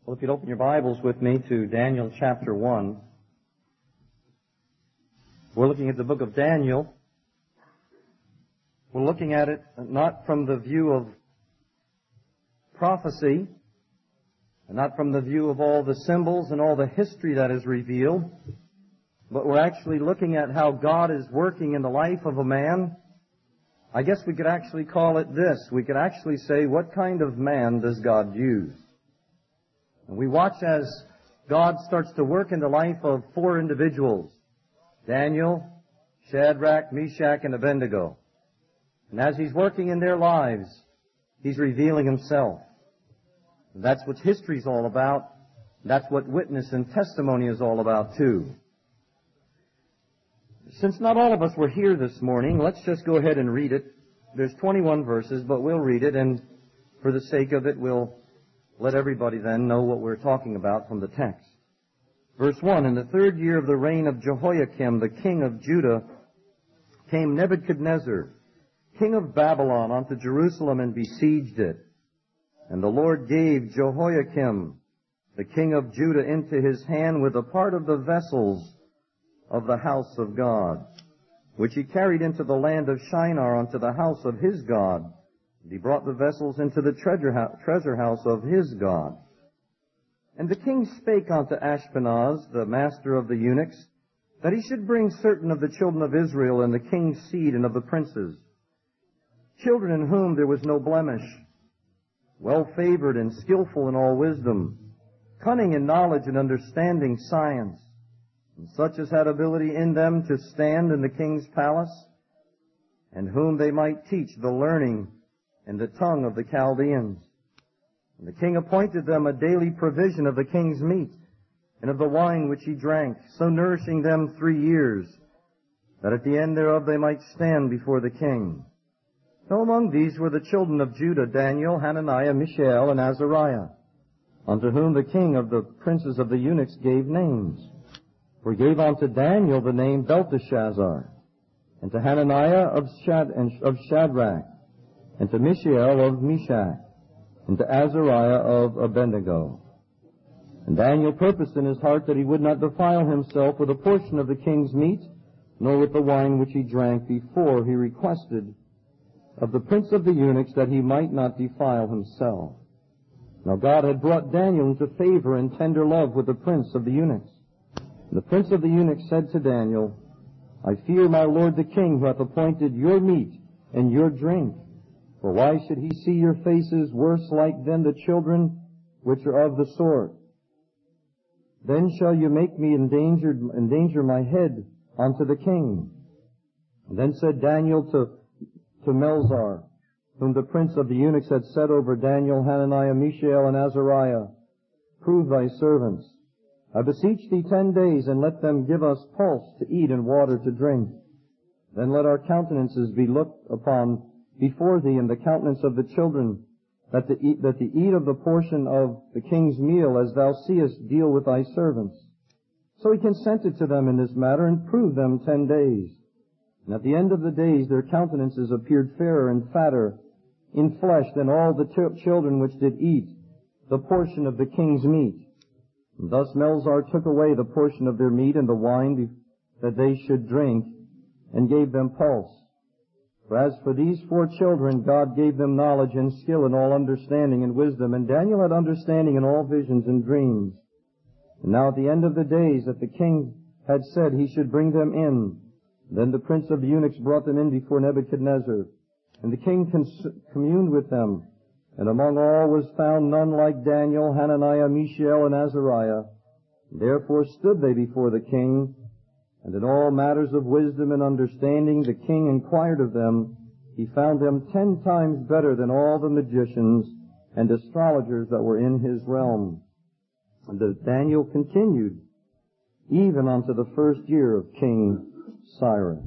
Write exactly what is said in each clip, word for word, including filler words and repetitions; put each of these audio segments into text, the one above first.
Well, if you'd open your Bibles with me to Daniel chapter one. We're looking at the book of Daniel. We're looking at it not from the view of prophecy, and not from the view of all the symbols and all the history that is revealed, but we're actually looking at how God is working in the life of a man. I guess we could actually call it this. We could actually say, what kind of man does God use? And we watch as God starts to work in the life of four individuals: Daniel, Shadrach, Meshach, and Abednego. And as He's working in their lives, He's revealing Himself. And that's what history's all about. That's what witness and testimony is all about, too. Since not all of us were here this morning, let's just go ahead and read it. There's twenty-one verses, but we'll read it, and for the sake of it, we'll let everybody then know what we're talking about from the text. Verse one, in the third year of the reign of Jehoiakim, the king of Judah, came Nebuchadnezzar, king of Babylon, unto Jerusalem and besieged it. And the Lord gave Jehoiakim, the king of Judah, into his hand with a part of the vessels of the house of God, which he carried into the land of Shinar unto the house of his God. And he brought the vessels into the treasure house of his God. And the king spake unto Ashpenaz, the master of the eunuchs, that he should bring certain of the children of Israel and the king's seed and of the princes, children in whom there was no blemish, well-favored and skillful in all wisdom, cunning in knowledge and understanding science, and such as had ability in them to stand in the king's palace, and whom they might teach the learning and the tongue of the Chaldeans. And the king appointed them a daily provision of the king's meat and of the wine which he drank, so nourishing them three years, that at the end thereof they might stand before the king. Now among these were the children of Judah, Daniel, Hananiah, Mishael, and Azariah, unto whom the king of the princes of the eunuchs gave names. For he gave unto Daniel the name Belteshazzar, and to Hananiah of, Shad- and of Shadrach, and to Mishael of Meshach, and to Azariah of Abednego. And Daniel purposed in his heart that he would not defile himself with a portion of the king's meat, nor with the wine which he drank, before he requested of the prince of the eunuchs that he might not defile himself. Now God had brought Daniel into favor and tender love with the prince of the eunuchs. And the prince of the eunuchs said to Daniel, I fear my lord the king, who hath appointed your meat and your drink. For why should he see your faces worse like than the children which are of the sword? Then shall you make me endangered, endanger my head unto the king. And then said Daniel to, to Melzar, whom the prince of the eunuchs had set over Daniel, Hananiah, Mishael, and Azariah, prove thy servants. I beseech thee ten days, and let them give us pulse to eat and water to drink. Then let our countenances be looked upon before thee in the countenance of the children, that the, eat, that the eat of the portion of the king's meal, as thou seest, deal with thy servants. So he consented to them in this matter, and proved them ten days. And at the end of the days their countenances appeared fairer and fatter in flesh than all the t- children which did eat the portion of the king's meat. And thus Melzar took away the portion of their meat and the wine that they should drink, and gave them pulse. For as for these four children, God gave them knowledge and skill in all understanding and wisdom, and Daniel had understanding in all visions and dreams. And now at the end of the days that the king had said he should bring them in, then the prince of the eunuchs brought them in before Nebuchadnezzar, and the king cons- communed with them. And among all was found none like Daniel, Hananiah, Mishael, and Azariah. Therefore stood they before the king, and in all matters of wisdom and understanding the king inquired of them. He found them ten times better than all the magicians and astrologers that were in his realm. And the Daniel continued even unto the first year of King Cyrus.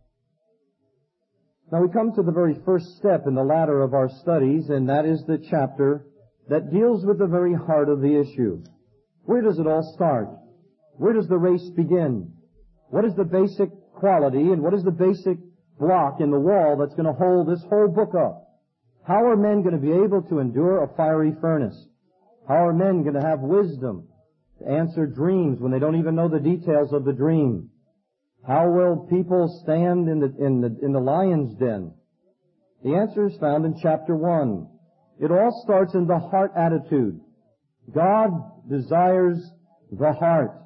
Now we come to the very first step in the ladder of our studies, and that is the chapter that deals with the very heart of the issue. Where does it all start? Where does the race begin? What is the basic quality and what is the basic block in the wall that's going to hold this whole book up? How are men going to be able to endure a fiery furnace? How are men going to have wisdom to answer dreams when they don't even know the details of the dream? How will people stand in the, in the, in the lion's den? The answer is found in chapter one. It all starts in the heart attitude. God desires the heart.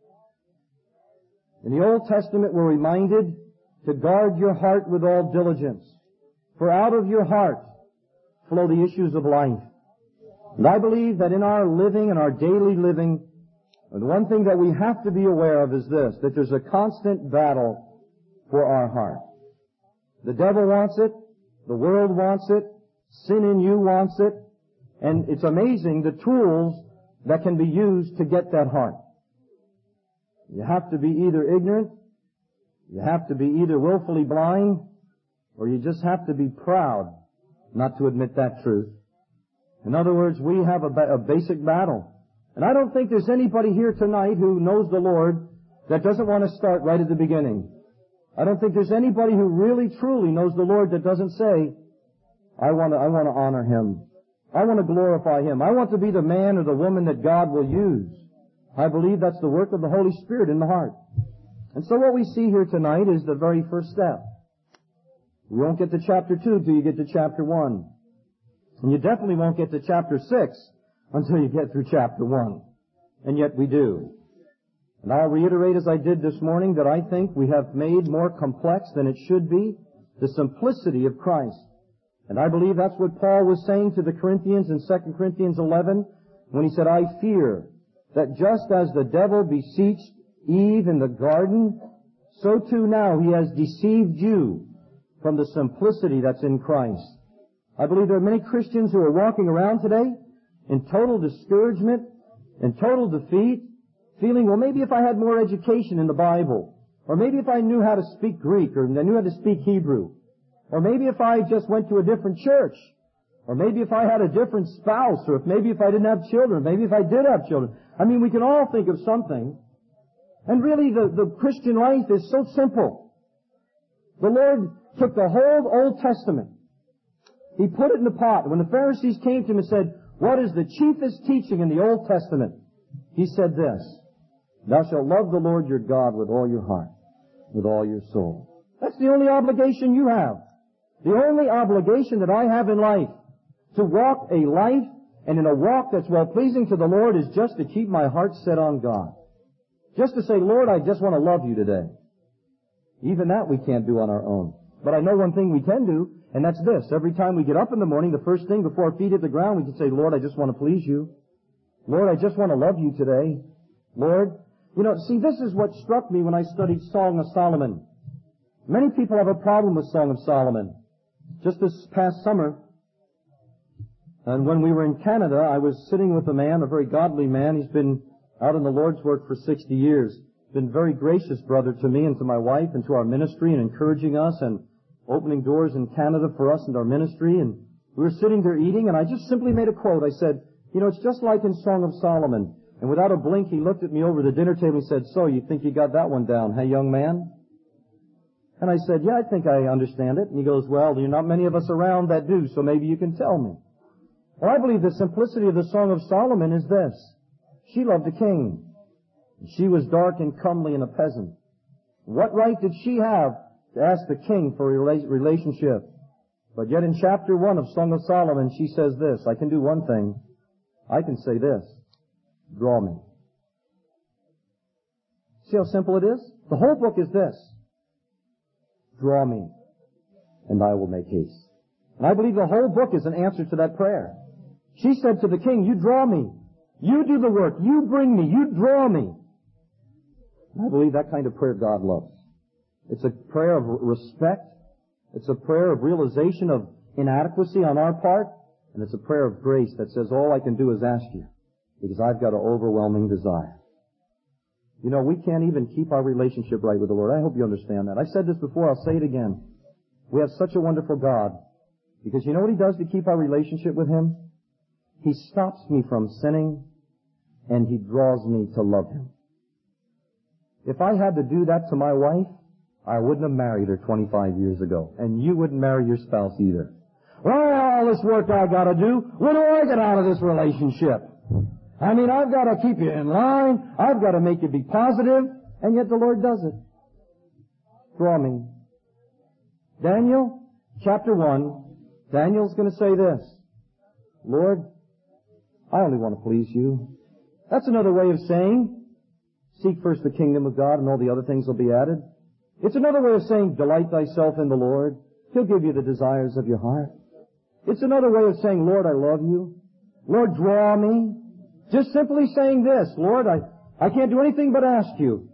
In the Old Testament, we're reminded to guard your heart with all diligence, for out of your heart flow the issues of life. And I believe that in our living and our daily living, the one thing that we have to be aware of is this, that there's a constant battle for our heart. The devil wants it, the world wants it, sin in you wants it, and it's amazing the tools that can be used to get that heart. You have to be either ignorant, you have to be either willfully blind, or you just have to be proud not to admit that truth. In other words, we have a, ba- a basic battle. And I don't think there's anybody here tonight who knows the Lord that doesn't want to start right at the beginning. I don't think there's anybody who really truly knows the Lord that doesn't say, I want to, I want to honor Him. I want to glorify Him. I want to be the man or the woman that God will use. I believe that's the work of the Holy Spirit in the heart. And so what we see here tonight is the very first step. You won't get to chapter two until you get to chapter one. And you definitely won't get to chapter six until you get through chapter one. And yet we do. And I'll reiterate as I did this morning that I think we have made more complex than it should be the simplicity of Christ. And I believe that's what Paul was saying to the Corinthians in Second Corinthians eleven when he said, I fear that just as the devil beseeched Eve in the garden, so too now he has deceived you from the simplicity that's in Christ. I believe there are many Christians who are walking around today in total discouragement, in total defeat, feeling, well, maybe if I had more education in the Bible, or maybe if I knew how to speak Greek, or I knew how to speak Hebrew, or maybe if I just went to a different church, or maybe if I had a different spouse, or if maybe if I didn't have children, maybe if I did have children. I mean, we can all think of something. And really, the, the Christian life is so simple. The Lord took the whole Old Testament. He put it in a pot. When the Pharisees came to him and said, what is the chiefest teaching in the Old Testament? He said this, thou shalt love the Lord your God with all your heart, with all your soul. That's the only obligation you have. The only obligation that I have in life, to walk a life, and in a walk that's well-pleasing to the Lord, is just to keep my heart set on God. Just to say, Lord, I just want to love you today. Even that we can't do on our own. But I know one thing we can do, and that's this. Every time we get up in the morning, the first thing before our feet hit the ground, we can say, Lord, I just want to please you. Lord, I just want to love you today. Lord, you know, see, this is what struck me when I studied Song of Solomon. Many people have a problem with Song of Solomon. Just this past summer, and when we were in Canada, I was sitting with a man, a very godly man. He's been out in the Lord's work for sixty years. Been very gracious brother to me and to my wife and to our ministry, and encouraging us and opening doors in Canada for us and our ministry. And we were sitting there eating, and I just simply made a quote. I said, you know, it's just like in Song of Solomon. And without a blink, he looked at me over the dinner table and said, so, you think you got that one down, hey, young man? And I said, yeah, I think I understand it. And he goes, well, there are not many of us around that do, so maybe you can tell me. Well, I believe the simplicity of the Song of Solomon is this. She loved a king. She was dark and comely and a peasant. What right did she have to ask the king for a relationship? But yet in chapter one of Song of Solomon, she says this, I can do one thing. I can say this, draw me. See how simple it is? The whole book is this. Draw me, and I will make haste. And I believe the whole book is an answer to that prayer. She said to the king, you draw me. You do the work. You bring me. You draw me. And I believe that kind of prayer God loves. It's a prayer of respect. It's a prayer of realization of inadequacy on our part. And it's a prayer of grace that says, all I can do is ask you, because I've got an overwhelming desire. You know, we can't even keep our relationship right with the Lord. I hope you understand that. I said this before, I'll say it again. We have such a wonderful God, because you know what He does to keep our relationship with Him? He stops me from sinning, and He draws me to love Him. If I had to do that to my wife, I wouldn't have married her twenty-five years ago. And you wouldn't marry your spouse either. Well, all this work I gotta do, what do I get out of this relationship? I mean, I've got to keep you in line. I've got to make you be positive. And yet the Lord does it. Draw me. Daniel, chapter one, Daniel's going to say this. Lord, I only want to please you. That's another way of saying, seek first the kingdom of God and all the other things will be added. It's another way of saying, delight thyself in the Lord. He'll give you the desires of your heart. It's another way of saying, Lord, I love you. Lord, draw me. Just simply saying this, Lord, I, I can't do anything but ask you.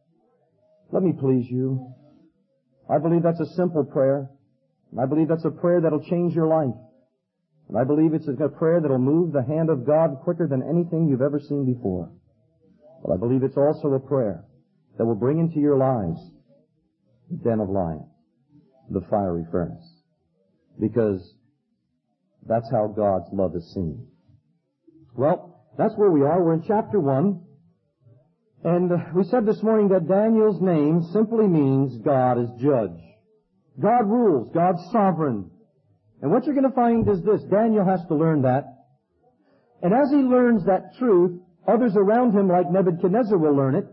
Let me please you. I believe that's a simple prayer. And I believe that's a prayer that'll change your life. And I believe it's a prayer that'll move the hand of God quicker than anything you've ever seen before. But I believe it's also a prayer that will bring into your lives the den of lions, the fiery furnace. Because that's how God's love is seen. Well, that's where we are. We're in chapter one. And we said this morning that Daniel's name simply means God is judge. God rules. God's sovereign. And what you're going to find is this. Daniel has to learn that. And as he learns that truth, others around him, like Nebuchadnezzar, will learn it.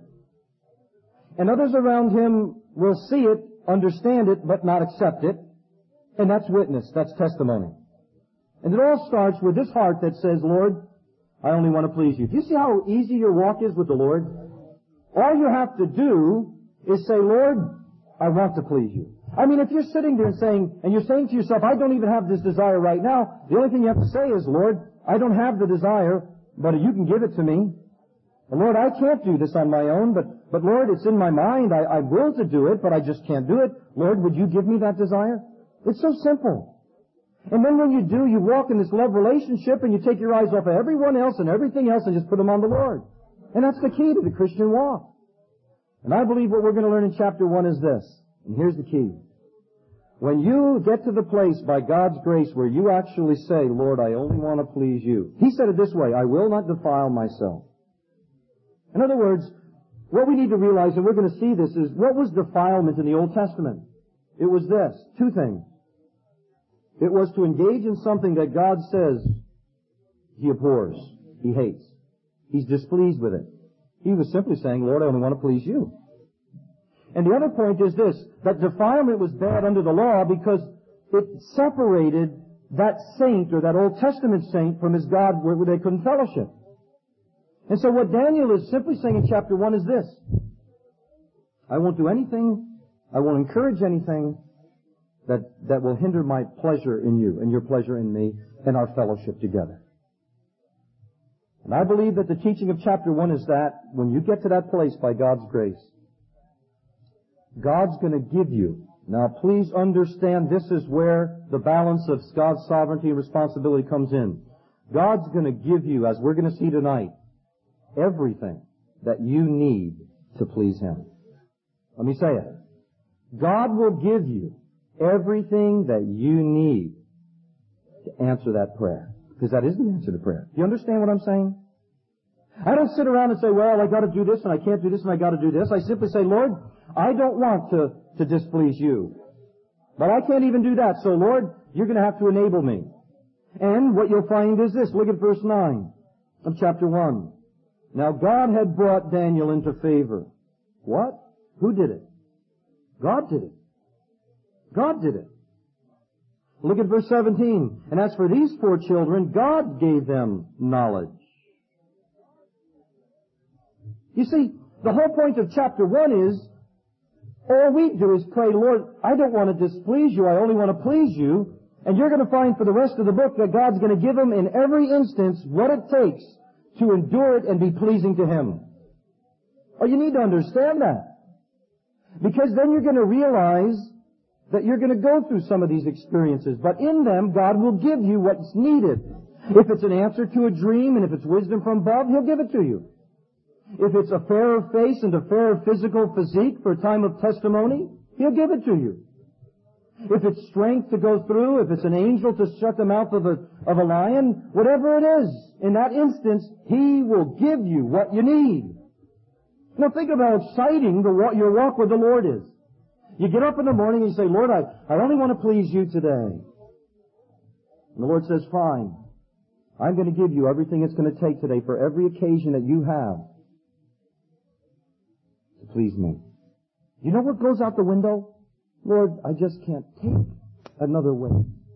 And others around him will see it, understand it, but not accept it. And that's witness. That's testimony. And it all starts with this heart that says, Lord, I only want to please you. Do you see how easy your walk is with the Lord? All you have to do is say, Lord, I want to please you. I mean, if you're sitting there and saying, and you're saying to yourself, I don't even have this desire right now, the only thing you have to say is, Lord, I don't have the desire, but you can give it to me. And Lord, I can't do this on my own, but, but Lord, it's in my mind. I, I will to do it, but I just can't do it. Lord, would you give me that desire? It's so simple. And then when you do, you walk in this love relationship and you take your eyes off of everyone else and everything else and just put them on the Lord. And that's the key to the Christian walk. And I believe what we're going to learn in chapter one is this. And here's the key. When you get to the place by God's grace where you actually say, Lord, I only want to please you. He said it this way, I will not defile myself. In other words, what we need to realize, and we're going to see this, is what was defilement in the Old Testament? It was this, two things. It was to engage in something that God says He abhors, He hates. He's displeased with it. He was simply saying, Lord, I only want to please you. And the other point is this, that defilement was bad under the law because it separated that saint or that Old Testament saint from his God where they couldn't fellowship. And so what Daniel is simply saying in chapter one is this. I won't do anything, I won't encourage anything that, that will hinder my pleasure in you and your pleasure in me and our fellowship together. And I believe that the teaching of chapter one is that when you get to that place by God's grace, God's going to give you. Now please understand this is where the balance of God's sovereignty and responsibility comes in. God's going to give you, as we're going to see tonight, everything that you need to please Him. Let me say it. God will give you everything that you need to answer that prayer. Because that is the answer to prayer. Do you understand what I'm saying? I don't sit around and say, well, I got to do this and I can't do this and I got to do this. I simply say, Lord, I don't want to, to displease you. But I can't even do that. So, Lord, you're going to have to enable me. And what you'll find is this. Look at verse nine of chapter one. Now, God had brought Daniel into favor. What? Who did it? God did it. God did it. Look at verse seventeen. And as for these four children, God gave them knowledge. You see, the whole point of chapter one is, all we do is pray, Lord, I don't want to displease you, I only want to please you. And you're going to find for the rest of the book that God's going to give them in every instance what it takes to endure it and be pleasing to Him. Oh, you need to understand that. Because then you're going to realize that you're going to go through some of these experiences. But in them, God will give you what's needed. If it's an answer to a dream and if it's wisdom from above, He'll give it to you. If it's a fairer face and a fairer physical physique for a time of testimony, He'll give it to you. If it's strength to go through, if it's an angel to shut the mouth of a, of a lion, whatever it is, in that instance, He will give you what you need. Now think of how exciting the, your walk with the Lord is. You get up in the morning and you say, Lord, I, I only want to please you today. And the Lord says, fine. I'm going to give you everything it's going to take today for every occasion that you have to please me. You know what goes out the window? Lord, I just can't take another way.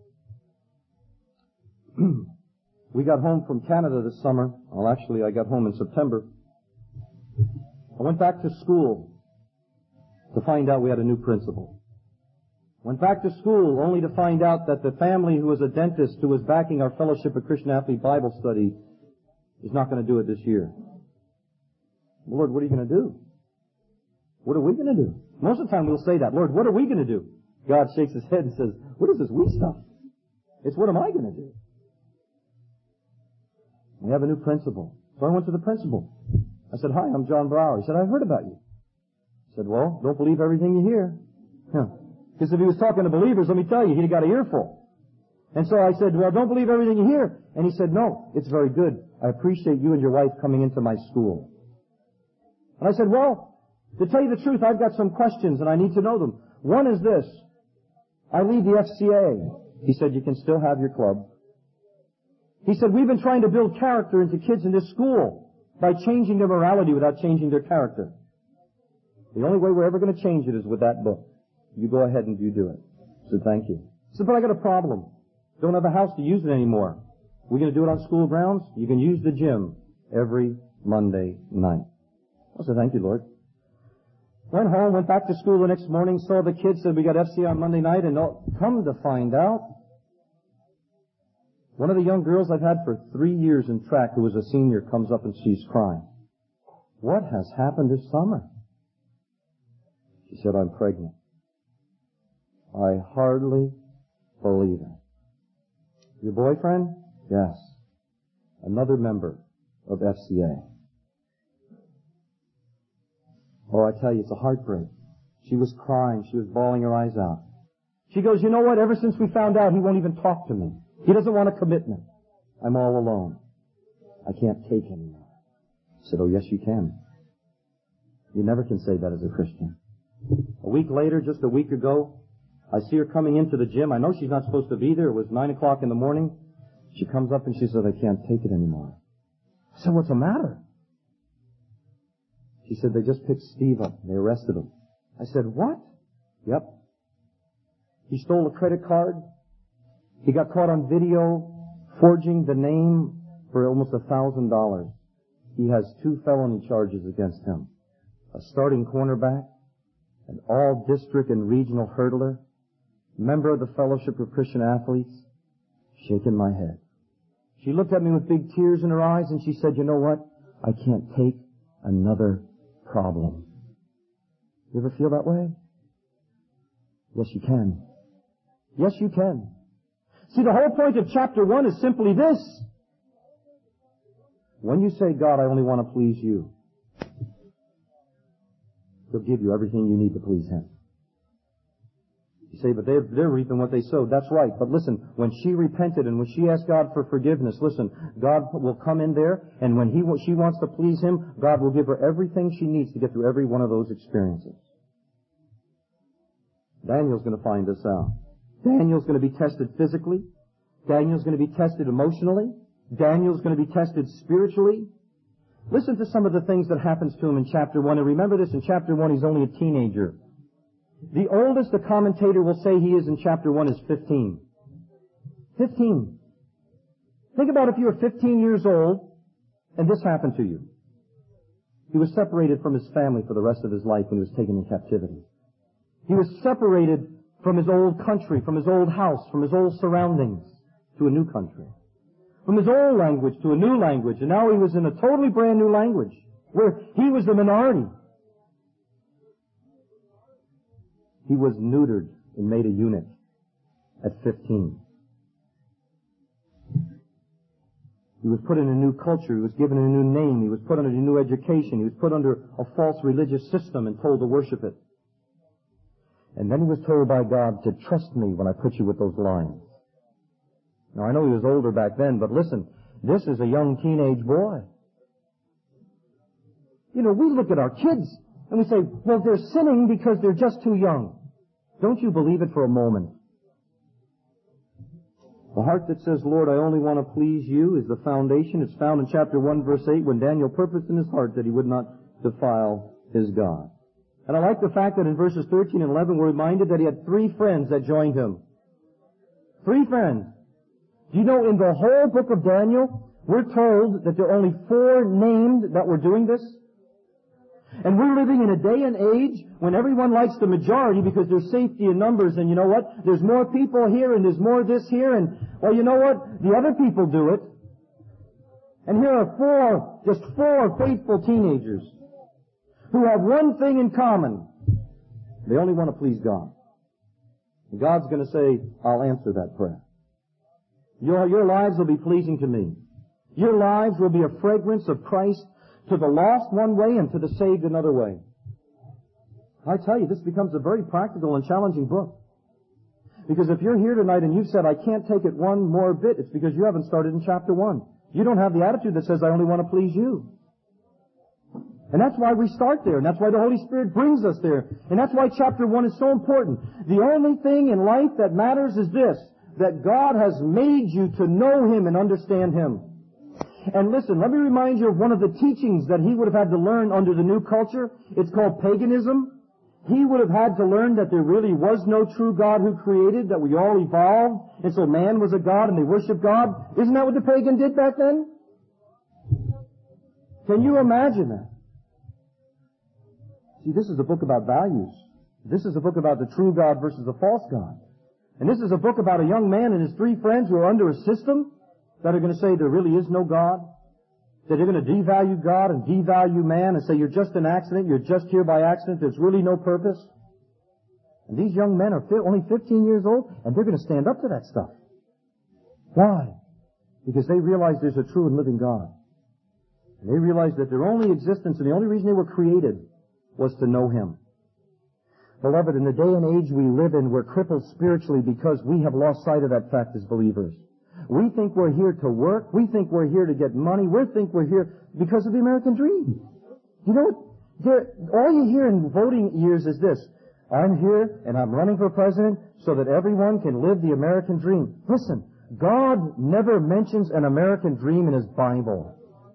We got home from Canada this summer. Well, actually, I got home in September. I went back to school to find out we had a new principal. Went back to school only to find out that the family who was a dentist who was backing our Fellowship of Christian Athlete Bible Study is not going to do it this year. Lord, what are you going to do? What are we going to do? Most of the time we'll say that. Lord, what are we going to do? God shakes his head and says, what is this we stuff? It's what am I going to do? We have a new principal. So I went to the principal. I said, hi, I'm John Brower. He said, I heard about you. I said, well, don't believe everything you hear. Because if he was talking to believers, let me tell you, he'd have got an earful. And so I said, well, don't believe everything you hear. And he said, no, it's very good. I appreciate you and your wife coming into my school. And I said, well, to tell you the truth, I've got some questions and I need to know them. One is this. I lead the F C A. He said, you can still have your club. He said, we've been trying to build character into kids in this school by changing their morality without changing their character. The only way we're ever going to change it is with that book. You go ahead and you do it. I said, thank you. He said, but I got a problem. Don't have a house to use it anymore. We're going to do it on school grounds. You can use the gym every Monday night. I said, thank you, Lord. Went home, went back to school the next morning, saw the kids, said we got F C on Monday night, and come to find out, one of the young girls I've had for three years in track who was a senior comes up and she's crying. What has happened this summer? She said, I'm pregnant. I hardly believe it. Your boyfriend? Yes. Another member of F C A. Oh, I tell you, it's a heartbreak. She was crying. She was bawling her eyes out. She goes, you know what? Ever since we found out, he won't even talk to me. He doesn't want a commitment. I'm all alone. I can't take anymore. I said, oh, yes, you can. You never can say that as a Christian. A week later, just a week ago, I see her coming into the gym. I know she's not supposed to be there. It was nine o'clock in the morning. She comes up and she says, I can't take it anymore. I said, what's the matter? She said, they just picked Steve up. They arrested him. I said, what? Yep. He stole a credit card. He got caught on video forging the name for almost a thousand dollars. He has two felony charges against him. A starting cornerback, an all-district and regional hurdler, member of the Fellowship of Christian Athletes, shaking my head. She looked at me with big tears in her eyes and she said, you know what? I can't take another problem. You ever feel that way? Yes, you can. Yes, you can. See, the whole point of chapter one is simply this. When you say, God, I only want to please you, He'll give you everything you need to please Him. You say, but they're, they're reaping what they sowed. That's right. But listen, when she repented and when she asked God for forgiveness, listen, God will come in there, and when he she wants to please Him, God will give her everything she needs to get through every one of those experiences. Daniel's going to find this out. Daniel's going to be tested physically. Daniel's going to be tested emotionally. Daniel's going to be tested spiritually. Listen to some of the things that happens to him in chapter one. And remember this, in chapter one, he's only a teenager. The oldest the commentator will say he is in chapter one is fifteen. Fifteen. Think about if you were fifteen years old and this happened to you. He was separated from his family for the rest of his life when he was taken in captivity. He was separated from his old country, from his old house, from his old surroundings to a new country. From his old language to a new language. And now he was in a totally brand new language where he was the minority. He was neutered and made a eunuch at fifteen. He was put in a new culture. He was given a new name. He was put under a new education. He was put under a false religious system and told to worship it. And then he was told by God to trust me when I put you with those lions. Now, I know he was older back then, but listen, this is a young teenage boy. You know, we look at our kids and we say, well, they're sinning because they're just too young. Don't you believe it for a moment? The heart that says, Lord, I only want to please you, is the foundation. It's found in chapter one, verse eight, when Daniel purposed in his heart that he would not defile his God. And I like the fact that in verses thirteen and eleven we're reminded that he had three friends that joined him. Three friends. Do you know in the whole book of Daniel, we're told that there are only four named that were doing this? And we're living in a day and age when everyone likes the majority because there's safety in numbers, and you know what? There's more people here and there's more this here, and, well, you know what? The other people do it. And here are four, just four faithful teenagers who have one thing in common. They only want to please God. And God's going to say, I'll answer that prayer. Your, your lives will be pleasing to me. Your lives will be a fragrance of Christ to the lost one way and to the saved another way. I tell you, this becomes a very practical and challenging book. Because if you're here tonight and you've said, I can't take it one more bit, it's because you haven't started in chapter one. You don't have the attitude that says, I only want to please you. And that's why we start there, and that's why the Holy Spirit brings us there. And that's why chapter one is so important. The only thing in life that matters is this, that God has made you to know Him and understand Him. And listen, let me remind you of one of the teachings that he would have had to learn under the new culture. It's called paganism. He would have had to learn that there really was no true God who created, that we all evolved, and so man was a God and they worshiped God. Isn't that what the pagan did back then? Can you imagine that? See, this is a book about values. This is a book about the true God versus the false God. And this is a book about a young man and his three friends who are under a system that are going to say there really is no God, that they're going to devalue God and devalue man and say you're just an accident, you're just here by accident, there's really no purpose. And these young men are only fifteen years old, and they're going to stand up to that stuff. Why? Because they realize there's a true and living God. And they realize that their only existence and the only reason they were created was to know Him. Beloved, in the day and age we live in, we're crippled spiritually because we have lost sight of that fact as believers. We think we're here to work. We think we're here to get money. We think we're here because of the American dream. You know what? There, all you hear in voting years is this. I'm here and I'm running for president so that everyone can live the American dream. Listen, God never mentions an American dream in His Bible.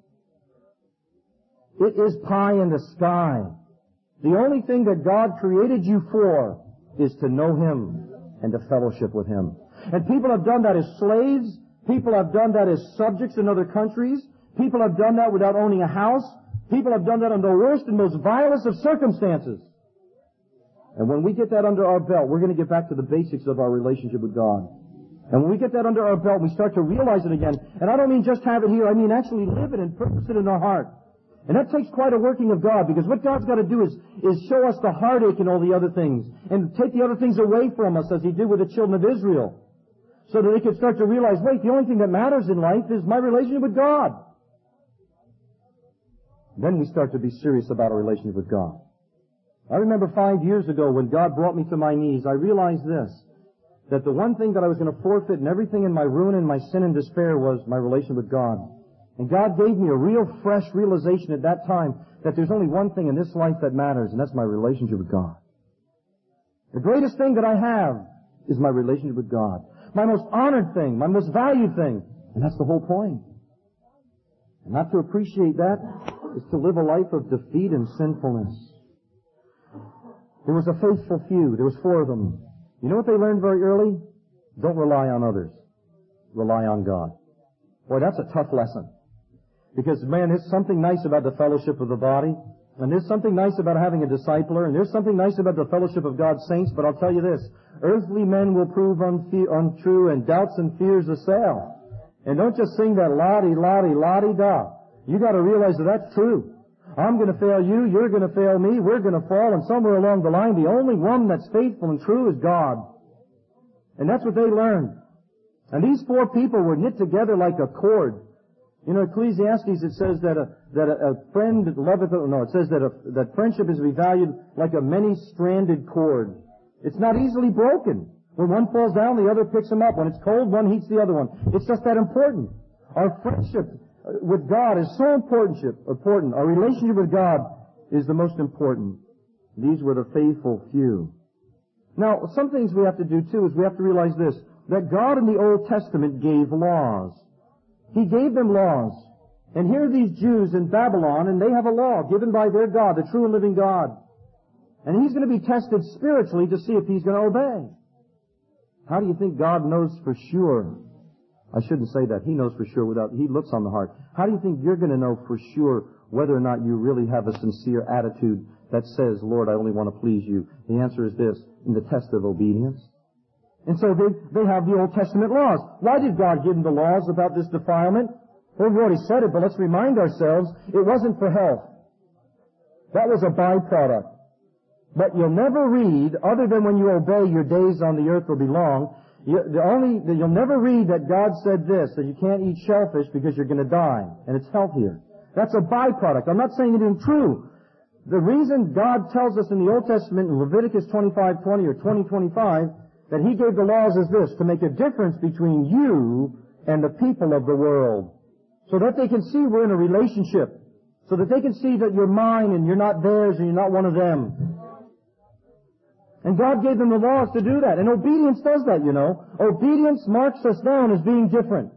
It is pie in the sky. The only thing that God created you for is to know Him and to fellowship with Him. And people have done that as slaves. People have done that as subjects in other countries. People have done that without owning a house. People have done that under the worst and most vilest of circumstances. And when we get that under our belt, we're going to get back to the basics of our relationship with God. And when we get that under our belt, we start to realize it again. And I don't mean just have it here. I mean actually live it and purpose it in our heart. And that takes quite a working of God, because what God's got to do is, is show us the heartache and all the other things, and take the other things away from us as He did with the children of Israel. So that they could start to realize, wait, the only thing that matters in life is my relationship with God. Then we start to be serious about our relationship with God. I remember five years ago when God brought me to my knees, I realized this, that the one thing that I was going to forfeit and everything in my ruin and my sin and despair was my relationship with God. And God gave me a real fresh realization at that time that there's only one thing in this life that matters, and that's my relationship with God. The greatest thing that I have is my relationship with God. My most honored thing, my most valued thing. And that's the whole point. And not to appreciate that is to live a life of defeat and sinfulness. There was a faithful few. There was four of them. You know what they learned very early? Don't rely on others. Rely on God. Boy, that's a tough lesson. Because, man, there's something nice about the fellowship of the body. And there's something nice about having a discipler. And there's something nice about the fellowship of God's saints. But I'll tell you this. Earthly men will prove unfe- untrue, and doubts and fears assail. And don't just sing that la-di, la-di, la-di-da. You got to realize that that's true. I'm going to fail you, you're going to fail me, we're going to fall, and somewhere along the line, the only one that's faithful and true is God. And that's what they learned. And these four people were knit together like a cord. You know, Ecclesiastes, it says that a, that a, a friend loveth, no, it says that a, that friendship is valued like a many-stranded cord. It's not easily broken. When one falls down, the other picks him up. When it's cold, one heats the other one. It's just that important. Our friendship with God is so important. important. Our relationship with God is the most important. These were the faithful few. Now, some things we have to do too is we have to realize this. that God in the Old Testament gave laws. He gave them laws. And here are these Jews in Babylon, and they have a law given by their God, the true and living God. And He's going to be tested spiritually to see if He's going to obey. How do you think God knows for sure? I shouldn't say that. He knows for sure without, He looks on the heart. How do you think you're going to know for sure whether or not you really have a sincere attitude that says, Lord, I only want to please You? The answer is this, in the test of obedience. And so they, they have the Old Testament laws. Why did God give them the laws about this defilement? Well, we've already said it, but let's remind ourselves, it wasn't for health. That was a byproduct. But you'll never read, other than when you obey, your days on the earth will be long. You, the only, you'll never read that God said this, that you can't eat shellfish because you're going to die, and it's healthier. That's a byproduct. I'm not saying it isn't true. The reason God tells us in the Old Testament, in Leviticus twenty-five twenty or twenty twenty-five, that He gave the laws is this, to make a difference between you and the people of the world. So that they can see we're in a relationship. So that they can see that you're mine and you're not theirs and you're not one of them. And God gave them the laws to do that. And obedience does that, you know. Obedience marks us down as being different.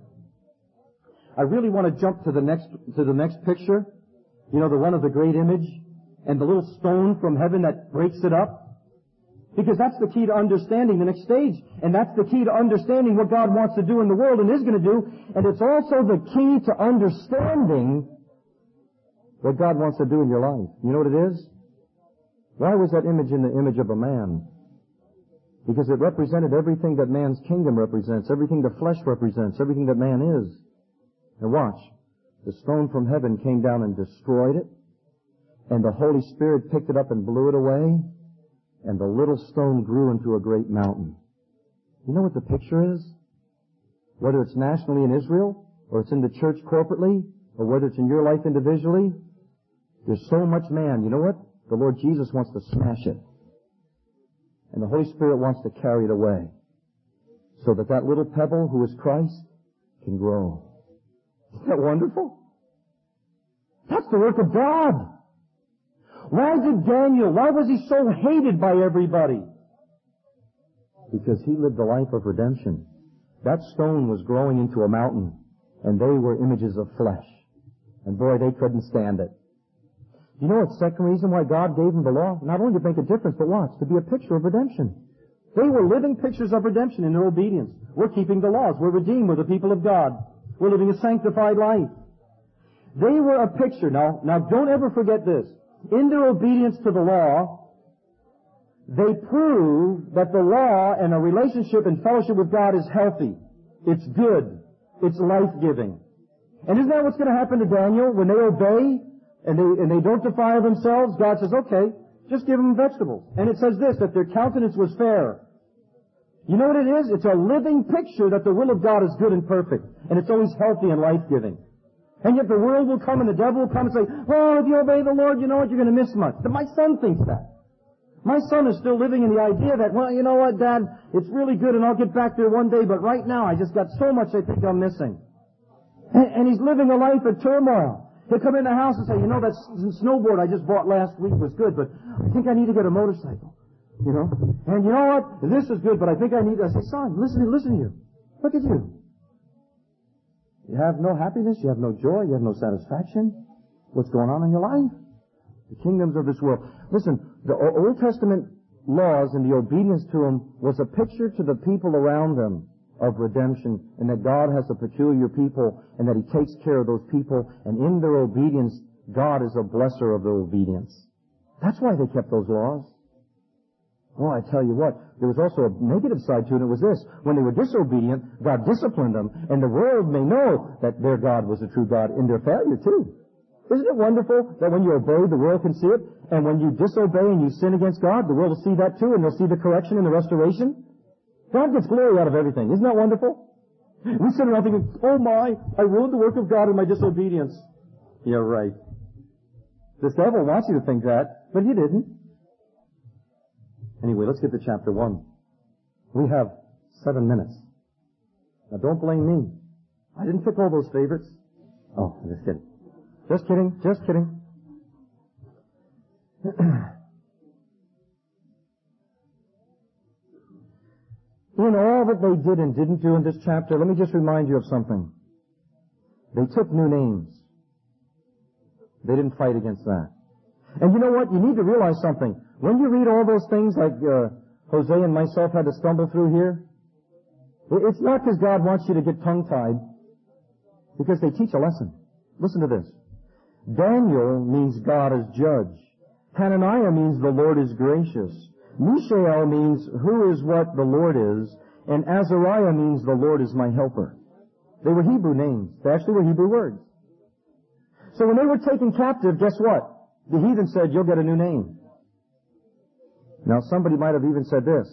I really want to jump to the next, to the next picture. You know, the one of the great image and the little stone from heaven that breaks it up. Because that's the key to understanding the next stage. And that's the key to understanding what God wants to do in the world and is going to do. And it's also the key to understanding what God wants to do in your life. You know what it is? Why was that image in the image of a man? Because it represented everything that man's kingdom represents, everything the flesh represents, everything that man is. And watch. The stone from heaven came down and destroyed it. And the Holy Spirit picked it up and blew it away. And the little stone grew into a great mountain. You know what the picture is? Whether it's nationally in Israel, or it's in the church corporately, or whether it's in your life individually, there's so much man. You know what? The Lord Jesus wants to smash it. And the Holy Spirit wants to carry it away. So that that little pebble who is Christ can grow. Isn't that wonderful? That's the work of God. Why did Daniel, why was he so hated by everybody? Because he lived the life of redemption. That stone was growing into a mountain, and they were images of flesh. And boy, they couldn't stand it. You know what the second reason why God gave them the law? Not only to make a difference, but watch, to be a picture of redemption. They were living pictures of redemption in their obedience. We're keeping the laws. We're redeemed. We're the people of God. We're living a sanctified life. They were a picture. Now, now don't ever forget this. In their obedience to the law, they prove that the law and a relationship and fellowship with God is healthy. It's good. It's life-giving. And isn't that what's going to happen to Daniel? When they obey and they, and they don't defile themselves, God says, okay, just give them vegetables. And it says this, that their countenance was fair. You know what it is? It's a living picture that the will of God is good and perfect. And it's always healthy and life-giving. And yet the world will come and the devil will come and say, well, if you obey the Lord, you know what, you're going to miss much. My son thinks that. My son is still living in the idea that, well, you know what, Dad, it's really good and I'll get back there one day, but right now I just got so much I think I'm missing. And, and he's living a life of turmoil. He'll come in the house and say, you know, that snowboard I just bought last week was good, but I think I need to get a motorcycle. You know? And you know what? This is good, but I think I need, I say, son, listen, listen here. Look at you. You have no happiness, you have no joy, you have no satisfaction. What's going on in your life? The kingdoms of this world. Listen, the Old Testament laws and the obedience to them was a picture to the people around them of redemption, and that God has a peculiar people, and that He takes care of those people, and in their obedience, God is a blesser of their obedience. That's why they kept those laws. Well, I tell you what, there was also a negative side to it, and it was this. When they were disobedient, God disciplined them, and the world may know that their God was the true God in their failure too. Isn't it wonderful that when you obey, the world can see it, and when you disobey and you sin against God, the world will see that too, and they'll see the correction and the restoration? God gets glory out of everything. Isn't that wonderful? We sit around thinking, oh my, I ruined the work of God in my disobedience. Yeah, right. This devil wants you to think that, but you didn't. Anyway, let's get to chapter one. We have seven minutes. Now don't blame me. I didn't pick all those favorites. Oh, just kidding. Just kidding. Just kidding. in all that they did and didn't do in this chapter, let me just remind you of something. They took new names. They didn't fight against that. And you know what? You need to realize something. When you read all those things like uh, Jose and myself had to stumble through here, it's not because God wants you to get tongue-tied, because they teach a lesson. Listen to this. Daniel means God is judge. Hananiah means the Lord is gracious. Mishael means who is what the Lord is. And Azariah means the Lord is my helper. They were Hebrew names. They actually were Hebrew words. So when they were taken captive, guess what? The heathen said, you'll get a new name. Now somebody might have even said this.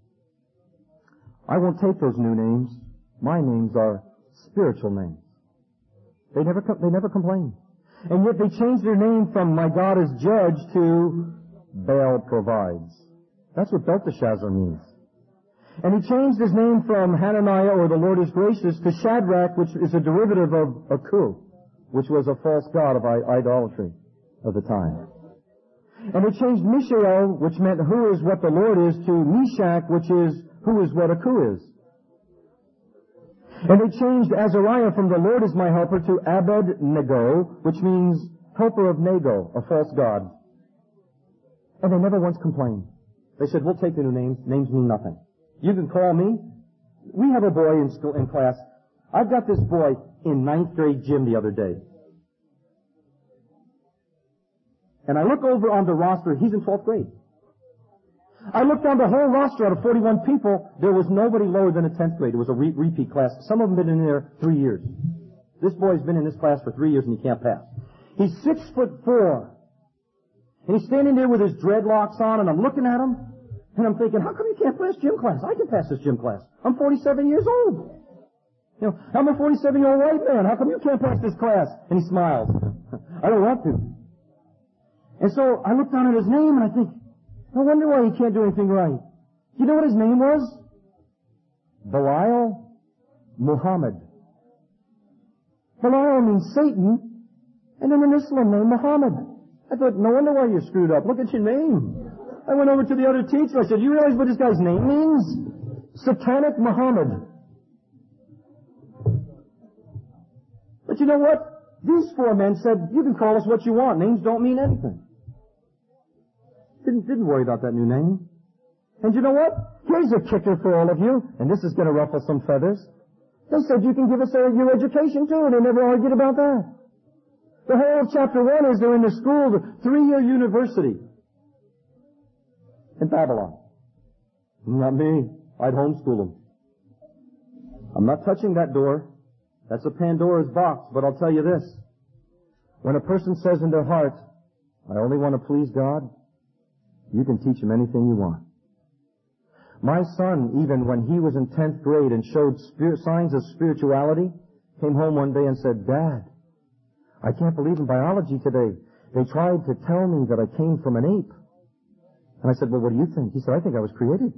I won't take those new names. My names are spiritual names. They never, they never complained. And yet they changed their name from my God is judge to Baal provides. That's what Belteshazzar means. And he changed his name from Hananiah, or the Lord is gracious, to Shadrach, which is a derivative of Aku, which was a false god of idolatry of the time. And they changed Mishael, which meant who is what the Lord is, to Meshach, which is who is what Aku is. And they changed Azariah from the Lord is my helper to Abed-Nego, which means helper of Nego, a false god. And they never once complained. They said, we'll take the new names. Names mean nothing. You can call me. We have a boy in school, in class. I've got this boy in ninth grade gym the other day. And I look over on the roster, he's in twelfth grade. I looked down the whole roster out of forty-one people, there was nobody lower than a tenth grade. It was a re- repeat class. Some of them have been in there three years. This boy's been in this class for three years and he can't pass. He's six foot four. And he's standing there with his dreadlocks on, and I'm looking at him, and I'm thinking, how come you can't pass gym class? I can pass this gym class. I'm forty-seven years old. You know, I'm a forty-seven-year-old white man. How come you can't pass this class? And he smiles. I don't want to. And so I look down at his name, and I think, no wonder why he can't do anything right. You know what his name was? Belial Muhammad. Belial means Satan, and then an Islam name, Muhammad. I thought, no wonder why you're screwed up. Look at your name. I went over to the other teacher. I said, you realize what this guy's name means? Satanic Muhammad. But you know what? These four men said, you can call us what you want. Names don't mean anything. Didn't, didn't worry about that new name. And you know what? Here's a kicker for all of you, and this is going to ruffle some feathers. They said you can give us a, your education too, and they never argued about that. The whole of chapter one is they're in the school, the three-year university in Babylon. Not me. I'd homeschool them. I'm not touching that door. That's a Pandora's box, but I'll tell you this. When a person says in their heart, I only want to please God, you can teach him anything you want. My son, even when he was in tenth grade and showed spirit, signs of spirituality, came home one day and said, Dad, I can't believe in biology today. They tried to tell me that I came from an ape. And I said, well, what do you think? He said, I think I was created.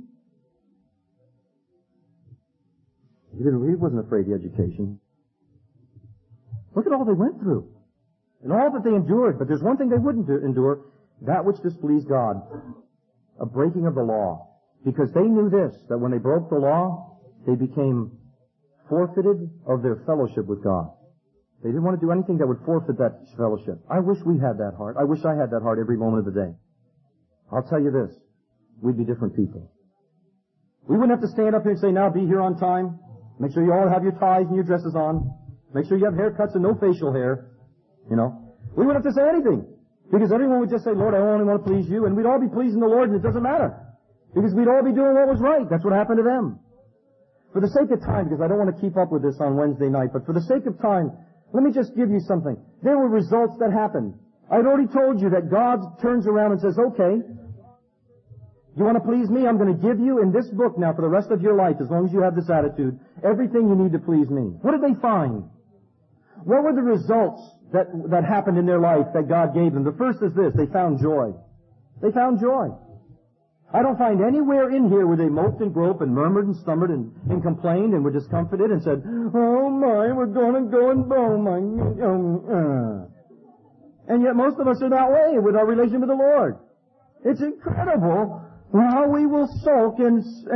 He, didn't, he wasn't afraid of the education. Look at all they went through. And all that they endured. But there's one thing they wouldn't do, endure, that which displeased God. A breaking of the law. Because they knew this, that when they broke the law, they became forfeited of their fellowship with God. They didn't want to do anything that would forfeit that fellowship. I wish we had that heart. I wish I had that heart every moment of the day. I'll tell you this, we'd be different people. We wouldn't have to stand up here and say, now be here on time. Make sure you all have your ties and your dresses on. Make sure you have haircuts and no facial hair. You know, we wouldn't have to say anything. Because everyone would just say, Lord, I only want to please you. And we'd all be pleasing the Lord, and it doesn't matter. Because we'd all be doing what was right. That's what happened to them. For the sake of time, because I don't want to keep up with this on Wednesday night, but for the sake of time, let me just give you something. There were results that happened. I'd already told you that God turns around and says, okay, you want to please me? I'm going to give you in this book now for the rest of your life, as long as you have this attitude, everything you need to please me. What did they find? What were the results that, that happened in their life that God gave them? The first is this, they found joy. They found joy. I don't find anywhere in here where they moped and groped and murmured and stammered and, and complained and were discomfited and said, oh my, we're going to go and bow my... Uh. And yet most of us are that way with our relation with the Lord. It's incredible how we will sulk and, and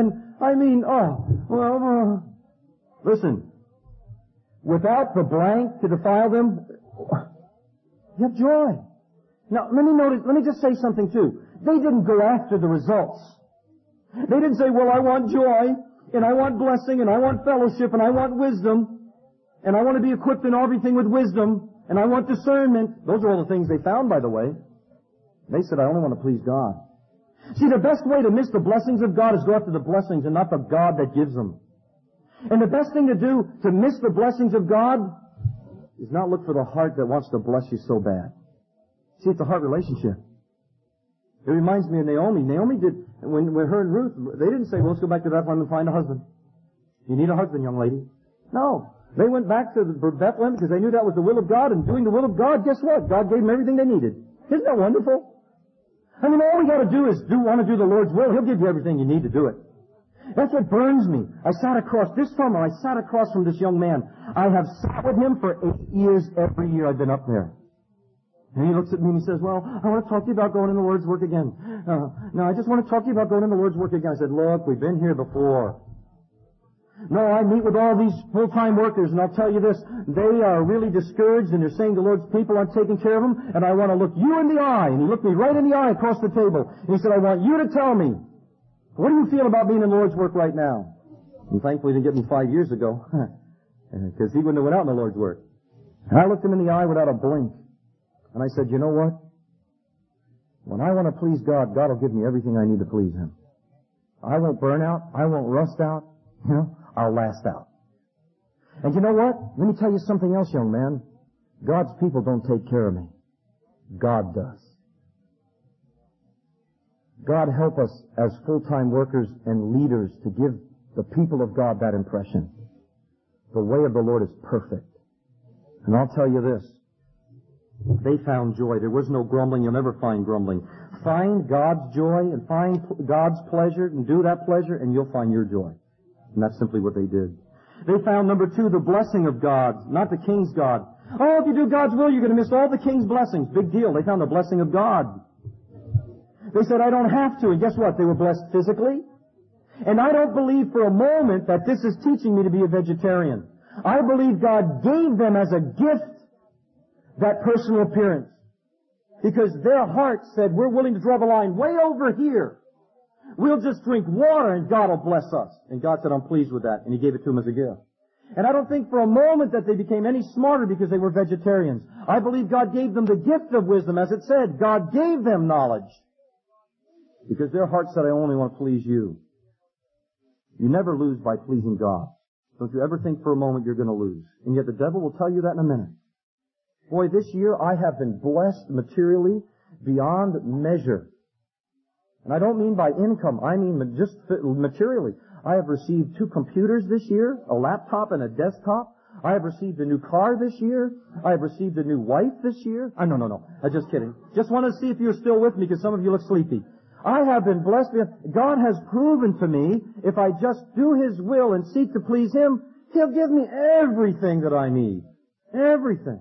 I mean, oh, well, uh, listen. Without the blank to defile them, you have joy. Now, let me notice, let me just say something too. They didn't go after the results. They didn't say, well, I want joy, and I want blessing, and I want fellowship, and I want wisdom, and I want to be equipped in everything with wisdom, and I want discernment. Those are all the things they found, by the way. They said, I only want to please God. See, the best way to miss the blessings of God is go after the blessings and not the God that gives them. And the best thing to do to miss the blessings of God is not look for the heart that wants to bless you so bad. See, it's a heart relationship. It reminds me of Naomi. Naomi did, when, when her and Ruth, they didn't say, well, let's go back to Bethlehem and find a husband. You need a husband, young lady. No. They went back to the, Bethlehem because they knew that was the will of God, and doing the will of God, guess what? God gave them everything they needed. Isn't that wonderful? I mean, all we got to do is do want to do the Lord's will. He'll give you everything you need to do it. That's what burns me. I sat across, this summer, I sat across from this young man. I have sat with him for eight years every year I've been up there. And he looks at me and he says, well, I want to talk to you about going in the Lord's work again. Uh, no, I just want to talk to you about going in the Lord's work again. I said, look, we've been here before. No, I meet with all these full-time workers, and I'll tell you this, they are really discouraged, and they're saying the Lord's people aren't taking care of them, and I want to look you in the eye. And he looked me right in the eye across the table. And he said, I want you to tell me, what do you feel about being in the Lord's work right now? And thankfully he didn't get me five years ago, because he wouldn't have went out in the Lord's work. And I looked him in the eye without a blink. And I said, you know what? When I want to please God, God will give me everything I need to please Him. I won't burn out. I won't rust out. You know, I'll last out. And you know what? Let me tell you something else, young man. God's people don't take care of me. God does. God help us as full-time workers and leaders to give the people of God that impression. The way of the Lord is perfect. And I'll tell you this. They found joy. There was no grumbling. You'll never find grumbling. Find God's joy and find God's pleasure and do that pleasure and you'll find your joy. And that's simply what they did. They found, number two, the blessing of God, not the king's God. Oh, if you do God's will, you're going to miss all the king's blessings. Big deal. They found the blessing of God. They said, I don't have to. And guess what? They were blessed physically. And I don't believe for a moment that this is teaching me to be a vegetarian. I believe God gave them as a gift that personal appearance. Because their hearts said, we're willing to draw the line way over here. We'll just drink water and God will bless us. And God said, I'm pleased with that. And He gave it to them as a gift. And I don't think for a moment that they became any smarter because they were vegetarians. I believe God gave them the gift of wisdom. As it said, God gave them knowledge. Because their heart said, I only want to please you. You never lose by pleasing God. Don't you ever think for a moment you're going to lose. And yet the devil will tell you that in a minute. Boy, this year I have been blessed materially beyond measure. And I don't mean by income. I mean just materially. I have received two computers this year, a laptop and a desktop. I have received a new car this year. I have received a new wife this year. Oh, no, no, no. I'm just kidding. Just want to see if you're still with me because some of you look sleepy. I have been blessed. God has proven to me if I just do His will and seek to please Him, He'll give me everything that I need. Everything.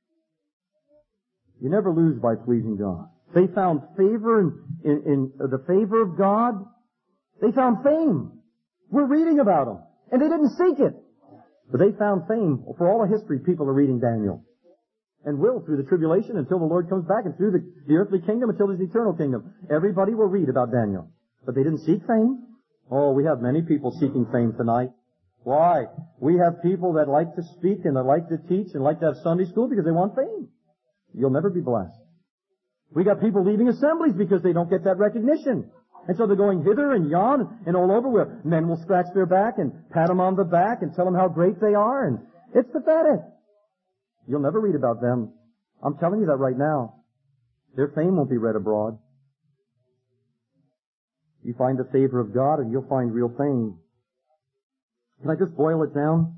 You never lose by pleasing God. They found favor in, in, in the favor of God. They found fame. We're reading about them. And they didn't seek it. But they found fame. For all of history, people are reading Daniel. And will through the tribulation until the Lord comes back and through the, the earthly kingdom until His eternal kingdom. Everybody will read about Daniel. But they didn't seek fame. Oh, we have many people seeking fame tonight. Why? We have people that like to speak and that like to teach and like to have Sunday school because they want fame. You'll never be blessed. We got people leaving assemblies because they don't get that recognition. And so they're going hither and yon and all over where men will scratch their back and pat them on the back and tell them how great they are. And it's pathetic. You'll never read about them. I'm telling you that right now. Their fame won't be read abroad. You find the favor of God and you'll find real fame. Can I just boil it down?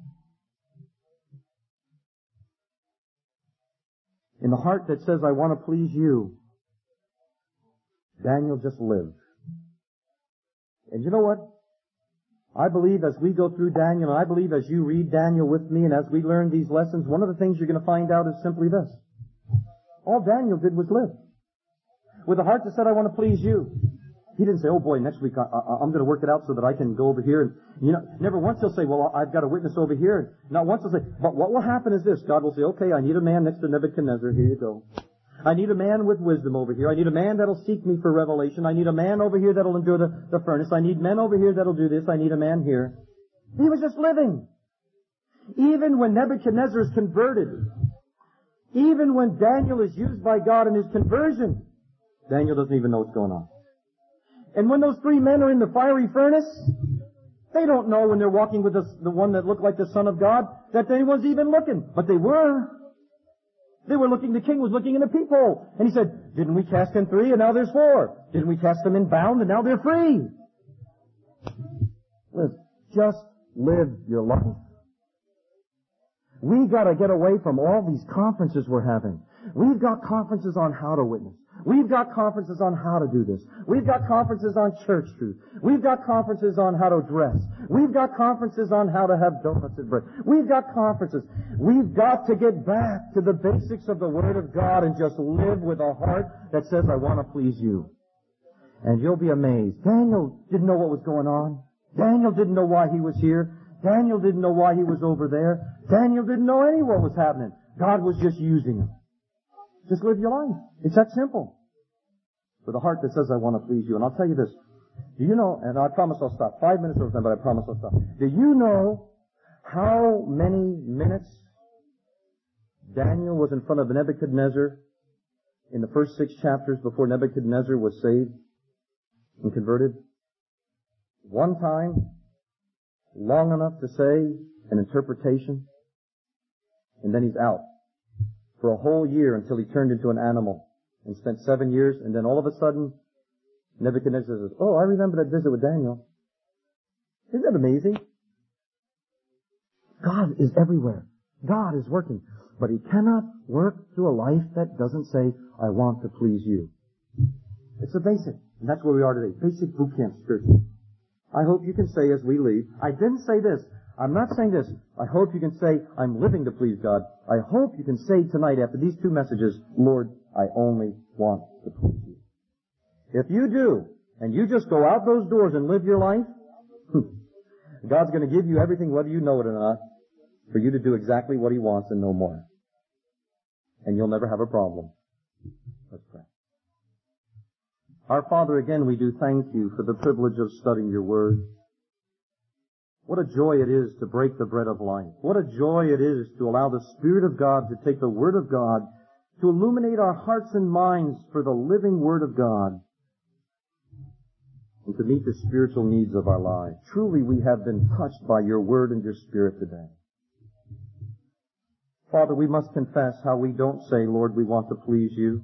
In the heart that says, I want to please you, Daniel just lived. And you know what? I believe as we go through Daniel, and I believe as you read Daniel with me, and as we learn these lessons, one of the things you're going to find out is simply this. All Daniel did was live. With a heart that said, I want to please you. He didn't say, oh boy, next week I, I, I'm going to work it out so that I can go over here. And, you know, never once he'll say, well, I've got a witness over here. Not once he'll say, but what will happen is this. God will say, okay, I need a man next to Nebuchadnezzar. Here you go. I need a man with wisdom over here. I need a man that'll seek me for revelation. I need a man over here that'll endure the, the furnace. I need men over here that'll do this. I need a man here. He was just living. Even when Nebuchadnezzar is converted, even when Daniel is used by God in his conversion, Daniel doesn't even know what's going on. And when those three men are in the fiery furnace, they don't know when they're walking with the, the one that looked like the Son of God that anyone's even looking. But they were. They were looking, the king was looking in a peephole. And he said, didn't we cast in three and now there's four? Didn't we cast them in bound and now they're free? Listen, just live your life. We gotta get away from all these conferences we're having. We've got conferences on how to witness. We've got conferences on how to do this. We've got conferences on church truth. We've got conferences on how to dress. We've got conferences on how to have donuts and bread. We've got conferences. We've got to get back to the basics of the Word of God and just live with a heart that says, I want to please you. And you'll be amazed. Daniel didn't know what was going on. Daniel didn't know why he was here. Daniel didn't know why he was over there. Daniel didn't know any what was happening. God was just using him. Just live your life. It's that simple. With a heart that says, I want to please you. And I'll tell you this. Do you know, and I promise I'll stop. Five minutes over time, but I promise I'll stop. Do you know how many minutes Daniel was in front of Nebuchadnezzar in the first six chapters before Nebuchadnezzar was saved and converted? One time, long enough to say an interpretation, and then he's out for a whole year until he turned into an animal and spent seven years, and then all of a sudden, Nebuchadnezzar says, oh, I remember that visit with Daniel. Isn't that amazing? God is everywhere. God is working. But He cannot work through a life that doesn't say, I want to please you. It's a basic. And that's where we are today. Basic boot camp spiritual. I hope you can say as we leave, I didn't say this. I'm not saying this. I hope you can say, I'm living to please God. I hope you can say tonight after these two messages, Lord, I only want to please you. If you do, and you just go out those doors and live your life, God's going to give you everything, whether you know it or not, for you to do exactly what He wants and no more. And you'll never have a problem. Let's pray. Our Father, again, we do thank you for the privilege of studying your Word. What a joy it is to break the bread of life. What a joy it is to allow the Spirit of God to take the Word of God to illuminate our hearts and minds for the living Word of God and to meet the spiritual needs of our lives. Truly, we have been touched by your Word and your Spirit today. Father, we must confess how we don't say, Lord, we want to please you.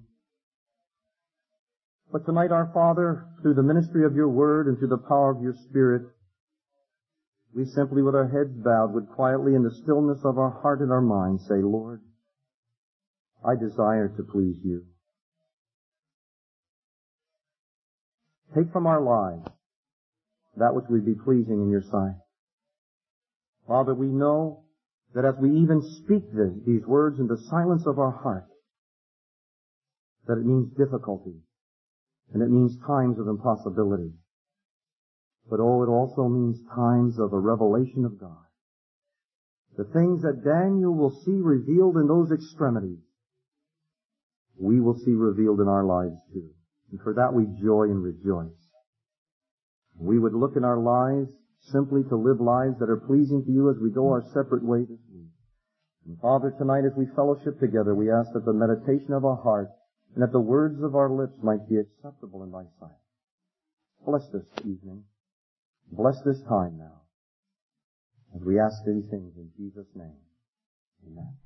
But tonight, our Father, through the ministry of your Word and through the power of your Spirit, we simply, with our heads bowed, would quietly in the stillness of our heart and our mind say, Lord, I desire to please you. Take from our lives that which would be pleasing in your sight. Father, we know that as we even speak this, these words in the silence of our heart, that it means difficulty, and it means times of impossibility. But oh, it also means times of a revelation of God. The things that Daniel will see revealed in those extremities, we will see revealed in our lives too. And for that we joy and rejoice. We would look in our lives simply to live lives that are pleasing to you as we go our separate ways this week. And Father, tonight as we fellowship together, we ask that the meditation of our heart and that the words of our lips might be acceptable in thy sight. Bless this evening. Bless this time now. As we ask these things in Jesus' name. Amen.